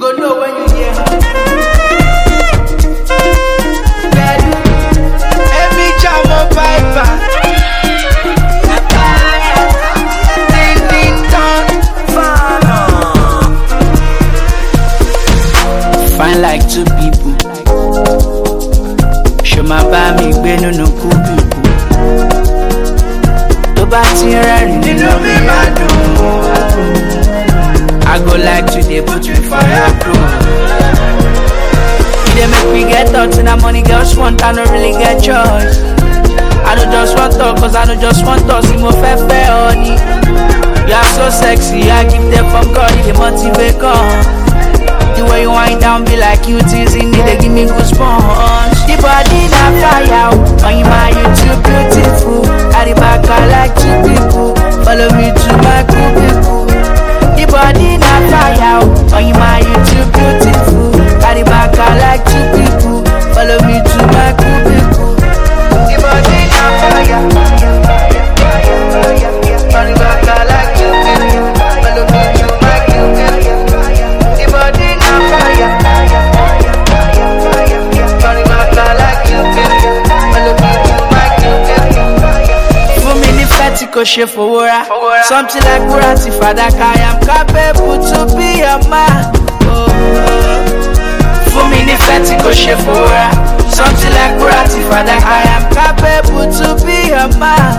go know when you hear. Every jam on piper. Ding ding dong. Fine like two people. Show my bami gbenu no cool people. To ba ti rerin nínú mi ma dùn. I go like to dey put me for your crew. They make me get thoughts and that money girls want, I don't really get choice. I don't just want talk, cause I don't just want to see more fair honey. You are so sexy, I give them from God, they motivate come. The way you wind down be like you teasing me, they give me goosebumps. The body na fire, on you my you too beautiful. Carry back I like two people, follow me to my cool people. The body na fire, on you my you too beautiful. Carry back I like two people, follow me to my cool people. The body na fire, carry back I like two people, follow me to my cool people. The body na fire, carry back I like two people, follow me to my cool people. For me the fatty ko she for wora, something like Burati Fadaka. I am capable to be a man. For me the fatty ko she for wora, something like Burati Fadaka. I am capable to be a man.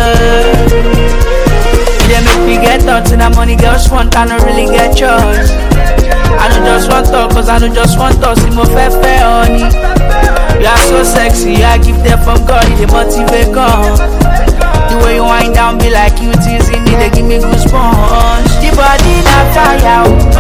They make me get thoughts and that money girls want, I don't really get choice. I don't just want talk, cause I don't just want to see more fair honey. You are so sexy, I give them from God, they motivate come. The way you wind down be like you teasing me, they give me goosebumps. The body na fire,